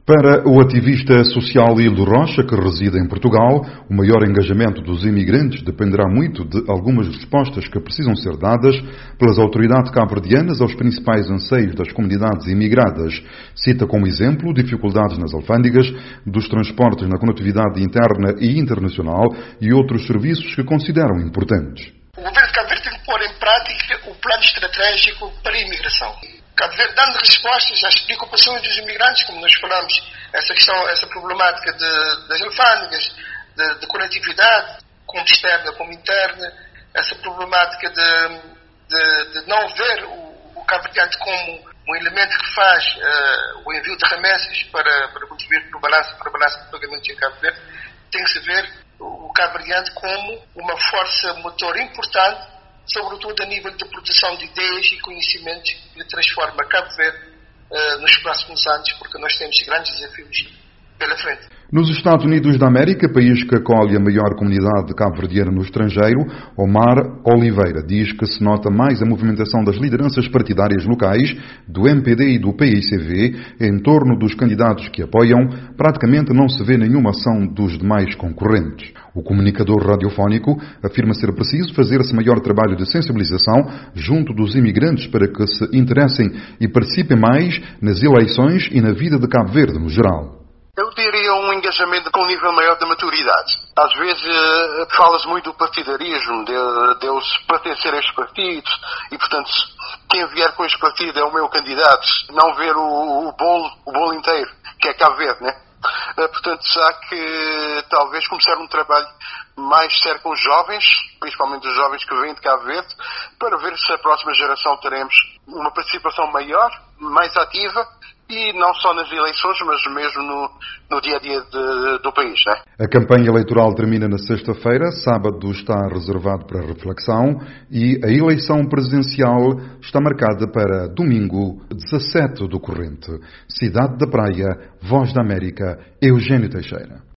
Para o ativista social Hildo Rocha, que reside em Portugal, o maior engajamento dos imigrantes dependerá muito de algumas respostas que precisam ser dadas pelas autoridades cabo-verdianas aos principais anseios das comunidades imigradas. Cita como exemplo dificuldades nas alfândegas, dos transportes na conectividade interna e internacional e outros serviços que consideram importantes. O governo de Cabo Verde tem que pôr em prática o plano estratégico para a imigração. Cabo Verde dando respostas às preocupações dos imigrantes, como nós falamos, essa problemática das alfândegas, de conectividade, como externa como interna, essa problemática de não ver o Cabo Verde como um elemento que faz o envio de remessas para contribuir para o balanço de pagamentos em Cabo Verde. Tem que se ver o Cabo Verde como uma força motor importante, sobretudo a nível de produção de ideias e conhecimentos que transforma Cabo Verde nos próximos anos, porque nós temos grandes desafios pela frente. Nos Estados Unidos da América, país que acolhe a maior comunidade cabo-verdiana no estrangeiro, Omar Oliveira diz que se nota mais a movimentação das lideranças partidárias locais, do MPD e do PICV, em torno dos candidatos que apoiam, praticamente não se vê nenhuma ação dos demais concorrentes. O comunicador radiofónico afirma ser preciso fazer-se maior trabalho de sensibilização junto dos imigrantes para que se interessem e participem mais nas eleições e na vida de Cabo Verde no geral. Eu diria um engajamento com um nível maior de maturidade. Às vezes fala-se muito do partidarismo, de eu pertencer a estes partidos e, portanto, quem vier com este partido é o meu candidato. Não ver o bolo inteiro, que é Cabo Verde, né? Portanto, há que talvez começar um trabalho mais sério com os jovens, principalmente os jovens que vêm de Cabo Verde, para ver se a próxima geração teremos uma participação maior, mais ativa, e não só nas eleições, mas mesmo no dia-a-dia do país, né? A campanha eleitoral termina na sexta-feira, sábado está reservado para reflexão e a eleição presidencial está marcada para domingo 17 do corrente. Cidade da Praia, Voz da América, Eugênio Teixeira.